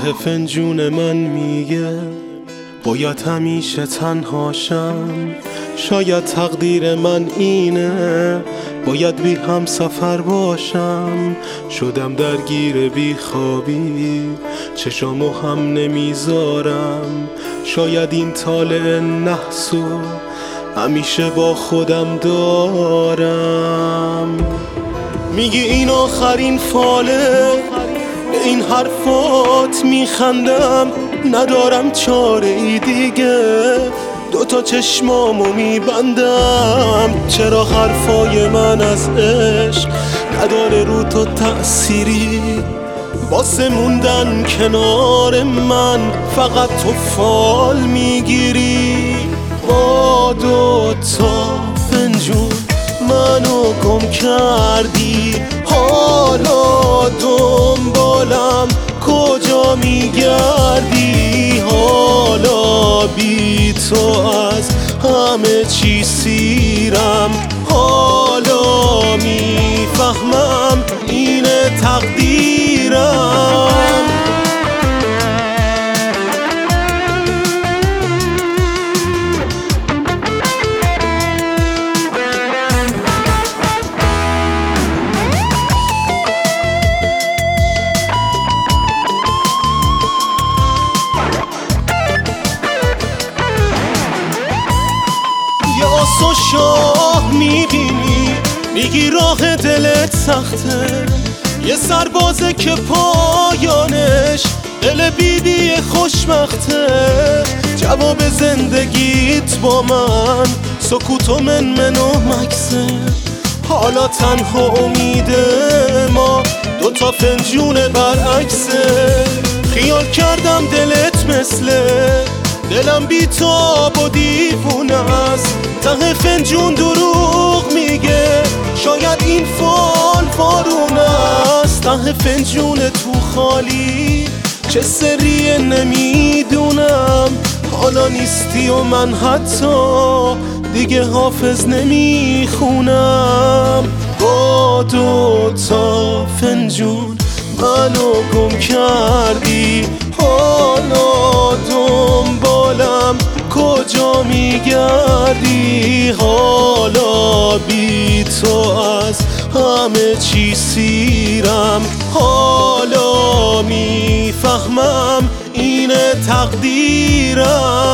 ته فنجون من میگه باید همیشه تنهاشم. شاید تقدیر من اینه باید بی هم سفر باشم. شدم درگیر بی خوابی چشامو هم نمیذارم. شاید این طالع نحسو همیشه با خودم دارم. میگی این آخرین فاله، به این حرفات میخندم. ندارم چاره ای دیگه، دوتا چشمامو میبندم. چرا حرفای من از عشق نداره رو تو تأثیری؟ واسه موندن کنار من فقط تو فال میگیری. با دوتا فنجون منو گم کردی، حالا دنبالم کجا میگردی؟ حالا بی تو از همه چی سیرم. حالا میفهمم اینه تقدیرم. و شاه میبینی، میگی راه دلت سخته. یه سربازه که پایانش دل بیبی خوشبخته. جواب زندگیت با من سکوت و من و مکسه. حالا تنها امید ما دوتا فنجون برعکسه. خیال کردم دلت مثله دلم بی تاب و دیوونه است. ته فنجون دروغ میگه، شاید این فال وارونه است. ته فنجون تو خالی چه سریه نمیدونم. حالا نیستی و من حتی دیگه حافظ نمیخونم. با دوتا فنجون منو گم کردی، حالا دنبالم کجا میگردی؟ حالا بی تو از همه چی سیرم. حالا میفهمم اینه تقدیرم.